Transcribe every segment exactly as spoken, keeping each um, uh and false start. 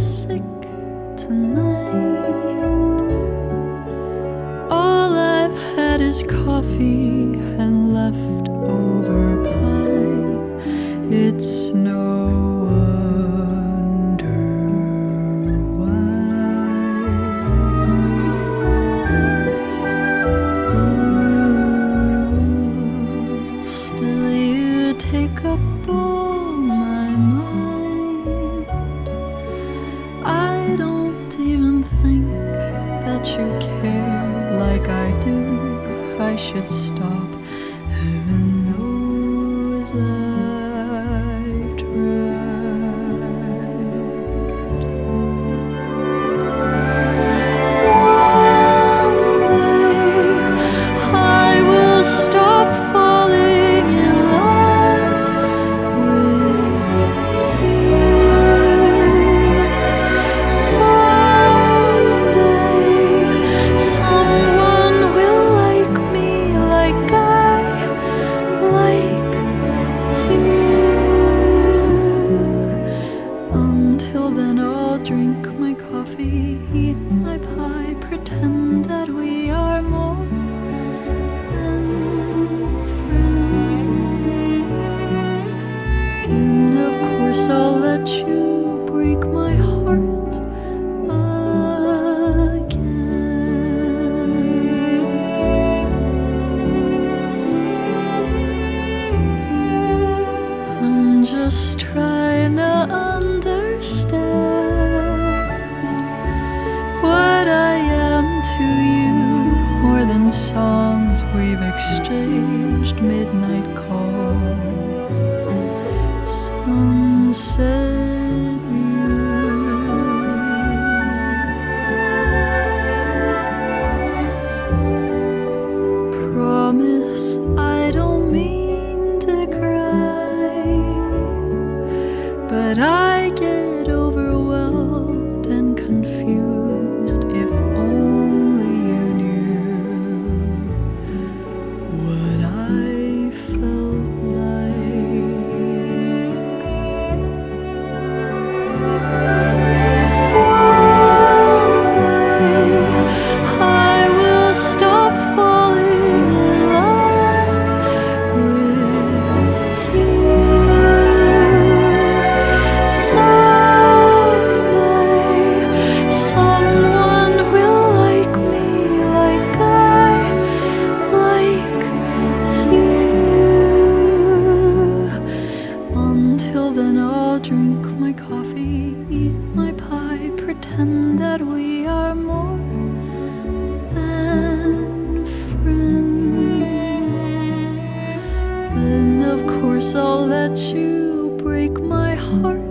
sick tonight. All I've had is coffee and leftover pie. It's no wonder why. Ooh, still you take up all my mind. I don't even think that you care like I do. I should stop. Heaven knows I've tried. One day I will stop falling in love with you. Someday someone will like me like I like you. Until then I'll drink my coffee, eat my pie, pretend that we are more than friends. And of course I'll let you break my heart again. I'm just trying to understand what I am to you, more than songs we've exchanged, midnight calls, sunset views. Promise I don't mean to cry, but I get overwhelmed and confused. If only you knew what I felt like. One day I will stop falling in love with you. Someday someone will like me like I like you. Until then I'll drink my coffee, eat my pie, pretend that we are more than friends. Then of course I'll let you break my heart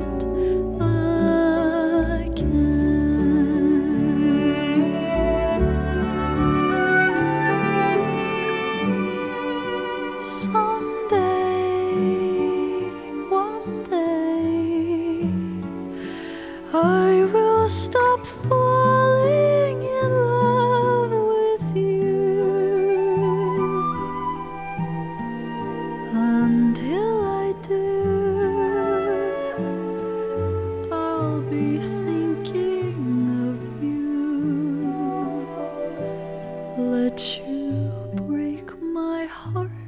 again. Someday, one day, I will stop falling in love with you. Until I do, I'll be thinking of you. Let you break my heart